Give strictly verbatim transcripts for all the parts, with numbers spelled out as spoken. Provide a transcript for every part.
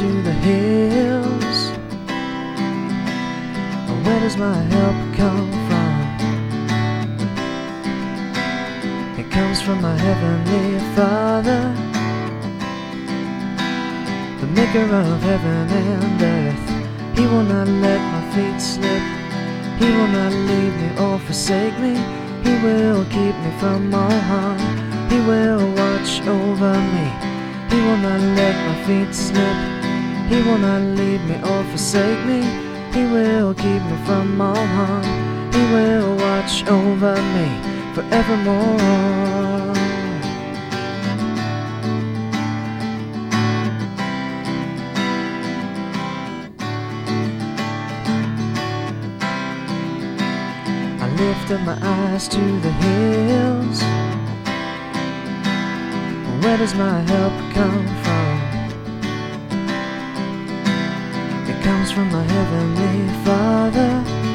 to the hills. Where does my help come from? It comes from my heavenly Father, the maker of heaven and earth. He will not let my feet slip. He will not leave me or forsake me. He will keep me from all harm. He will watch over me. He will not let my feet slip. He will not leave me or forsake me. He will keep me from all harm. He will watch over me forevermore. I lift up my eyes to the hills. Where does my help come from? It comes from my heavenly Father,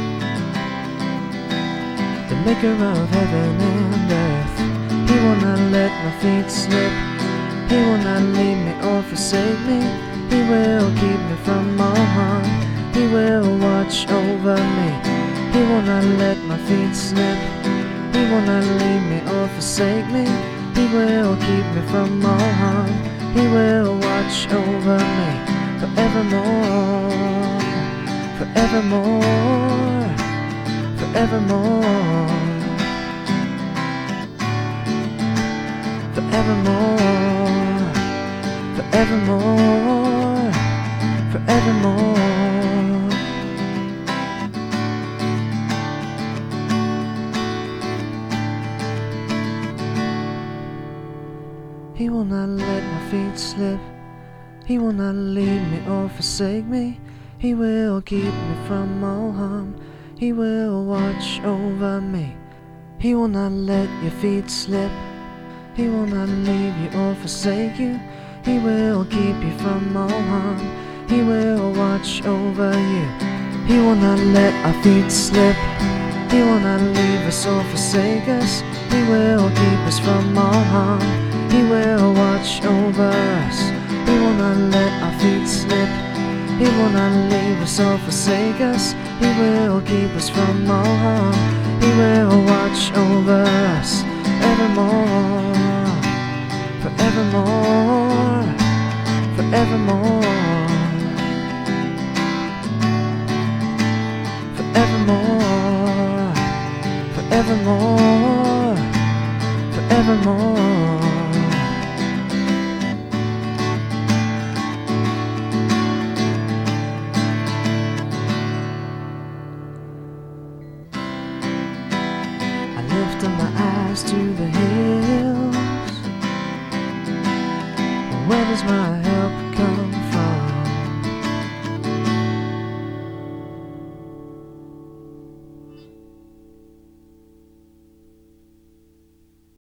the maker of heaven and earth. He will not let my feet slip. He will not leave me or forsake me. He will keep me from all harm. He will watch over me. He will not let my feet slip. He will not leave me or forsake me. He will keep me from all harm. He will watch over me forevermore, forevermore, forevermore, forevermore, forevermore, forevermore. He will not let my feet slip. He will not leave me or forsake me. He will keep me from all harm. He will watch over me. He will not let your feet slip. He will not leave you or forsake you. He will keep you from all harm. He will watch over you. He will not let our feet slip. He will not leave us or forsake us. He will keep us from all harm. He will watch over us. He will not let our feet slip. He will not leave us or forsake us. He will keep us from all harm. He will watch over us evermore, forevermore, forevermore, forevermore, forevermore, forevermore. Lift up my eyes to the hills. Where does my